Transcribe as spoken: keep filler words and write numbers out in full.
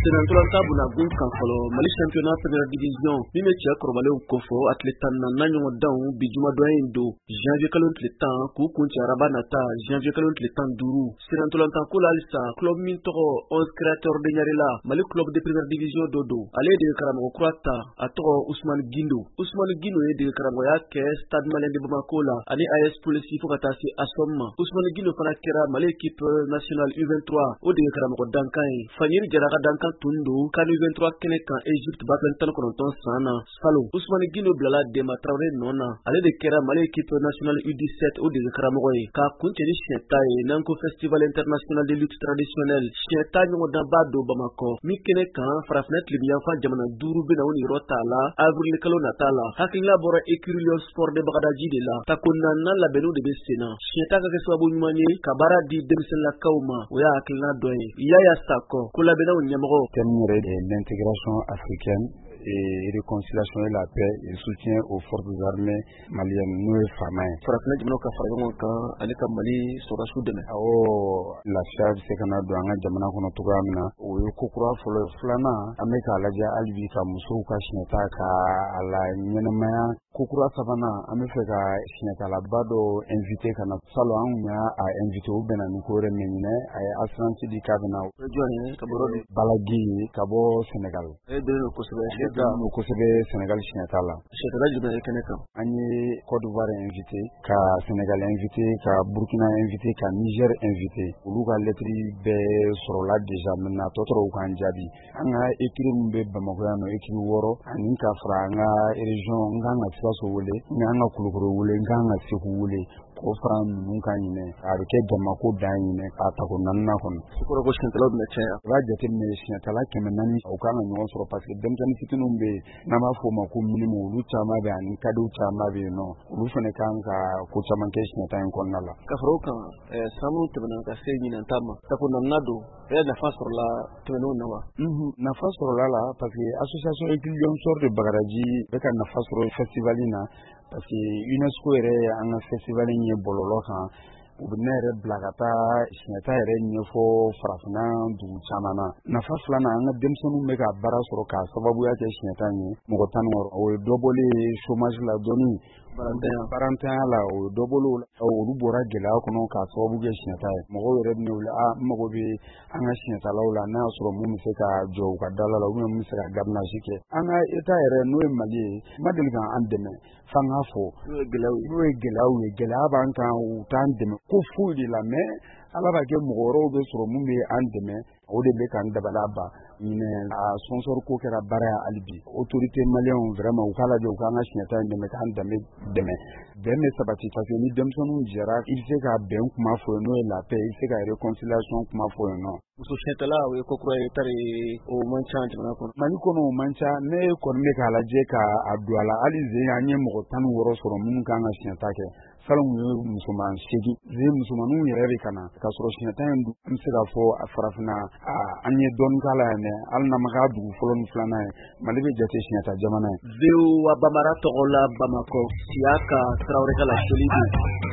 Senatolanta Bunagun kan fɔlɔ Mali championnat première division min bɛ cɛ kɔrɔbalenw kofɔ a tile tan ni naani ɲɔgɔndanw bi jumadɔnya in don janvier kalo tile tan k'u kuncɛ araba nata janvier kalo tile tan ni duuru. Senatolanta ko la halisa club min tɔgɔ onze créateurs de Ɲarela Mali club de première division dɔ don. Ale ye dege karamɔgɔ kura ta a tɔgɔ Ousmane Gindo. Ousmane Gindo ye dege karamɔgɔya kɛ Stade Malien de Bamako la ani A S Police fo ka taa se Asom ma. Ousmane Gindo fana kɛra Mali équipe nationale U vingt-trois o dege karamɔgɔ dankan ye. Fanyeri Jaraka dankan tun don CAN U vingt-trois kɛnɛ kan Egypte ba fila tan ni kɔnɔntɔn san na. Salon Ousmane Gindo bilala Demba Traoré nɔ na. Ale de kɛra Mali équipe nationale U dix-sept o dege karamɔgɔ ye k'a kuncɛ ni siɲɛ ta ye n'an ko festival international de lutte traditionnelle siɲɛ ta ɲɔgɔndanba don Bamakɔ min kɛnɛ kan farafinna tilebiyanfan jamana duuru bena o niyɔrɔ t'a la avril kalo nata la. Hakilila bɔra écurie Lion Sport de Bagadaji de la. Tako naaninan labɛnniw de bɛ sen na. Siɲɛ ta ka kɛ sababu ɲuman ye ka baara di denmisɛnninlakaw ma, o y'a hakilina dɔ ye. Yaya Sakɔ ko labɛnnaw ɲɛmɔgɔ thème yɛrɛ de l'intégration africaine et réconciliation et la paix et soutien aux forces armées maliennes n'o ye faama ye. Farafinna jamanaw ka fara ɲɔgɔn kan ale ka Mali sɔrɔdasiw dɛmɛ. Awɔ, lafiya bɛ se ka na don an ka jamana kɔnɔ cogoya min na o ye ko kura fɔlɔ. Filanan an bɛ k'a lajɛ hali bi ka musow ka siɲɛta ka a la ɲɛnɛmaya. Ko kura sabanan an bɛ fɛ ka siɲɛtalaba dɔ invité ka na. Salon an kun y'a invité o bɛnna ni ko wɛrɛ min ɲinɛ a ye assurance di k'a bɛna. Jɔn ye ka bɔ Balagi ka bɔ Sénégal. E dɛmɛ kosɛbɛ. Dɛmɛ kosɛbɛ Sénégal siɲɛta la. Siɲɛtala jumɛn ye kɛnɛ kan? An ye Côte d'Ivoire invité, ka Sénégal invité, ka Burkina invité, ka Niger invité. Olu ka lettre bɛɛ sɔrɔla déjà maintenant tɔtɔrɔw k'an jaabi. An ka écurie min bɛ Bamakɔ yan nɔ écurie wɔɔrɔ ani ka fara an ka région n kan ka Sikaso wele, n kan ka Kulukoro wele, n kan ka Segu wele. K'o fara ninnu kan ɲinɛ a bɛ kɛ jamako dan ɲinɛ k'a tako naaninan kɔnɔ. O kɔrɔ ko siɲɛtalaw bɛna caya. I b'a jateminɛ siɲɛtala kɛmɛ naani u kan ka ɲɔgɔn sɔrɔ parce que denmisɛnnin fitininw bɛ yen n'an b'a fɔ o ma ko minimum olu caman bɛ ani kadiw caman bɛ yen nɔ olu fana kan ka ko caman kɛ siɲɛta in kɔnɔna la. Ka fara o kan san minnu tɛmɛna ka se ɲinan ta ma tako naaninan don e ye nafa sɔrɔla tɛmɛnenw na wa? Nafa sɔrɔla la parce que association écurie Lion Sport de Bagadaji bɛ ka nafa sɔrɔ festival in na parce que UNESCO yɛrɛ an ka festival in ye bɔlɔlɔ kan u bɛ ne yɛrɛ bila ka taa siɲɛta yɛrɛ ɲɛfɔ farafinna dugu caman na. Nafa filanan an ka denmisɛnninw bɛ ka baara sɔrɔ k'a sababuya kɛ siɲɛta in ye mɔgɔ tan ni wɔɔrɔ o ye dɔ bɔlen chômage la dɔɔni barantanya la o ye dɔ bɔlen olu bɔra gɛlɛya kɔnɔ k'a sababu kɛ siɲɛta ye. Mɔgɔw yɛrɛ bɛ ne wele a n mago bɛ an ka siɲɛtalaw la n'a y'a sɔrɔ mun bɛ se ka jɔ u ka dala la ou bien mun bɛ se ka garnage kɛ. An ka État yɛrɛ n'o ye Mali ye ma deli ka an dɛmɛ f'an k'a fɔ n'o ye gɛlɛyaw ye gɛlɛya b'an kan u t'an dɛmɛ ko foyi de la mais Ala b'a kɛ mɔgɔ wɛrɛw bɛ sɔrɔ mun bɛ an dɛmɛ o de bɛ k'an dabala ban ɲinɛ a sponsor ko kɛra baara ye hali bi autorité malien vraiment u k'a lajɛ u k'an ka siɲɛta in dɛmɛ k'an danbe dɛmɛ bɛn bɛ sabati parce que ni denmisɛnninw jɛra i bɛ se ka bɛn kuma fɔ yen n'o ye la paix i bɛ se ka réconciliation kuma fɔ yen nɔ. Muso siɲɛtala o ye ko kura ye tari o man ca jamana kɔnɔ. Mali kɔnɔ o man ca ne kɔni bɛ k'a lajɛ k'a don a la hali zen an ye mɔgɔ tan ni wɔɔrɔ sɔrɔ minnu kan ka siɲɛta kɛ. Salon ye musoman seegin zen musomanninw yɛrɛ de ka na ka sɔrɔ siɲɛta in an bɛ se k'a fɔ a farafinna an ye dɔɔnin k'a la yan dɛ hali n'an ma k'a dugu fɔlɔ ni filanan ye Mali bɛ jate siɲɛta jamana ye. Zewu wa Bamara tɔgɔ la Bamakɔ Siyaka Traoré ka la Soli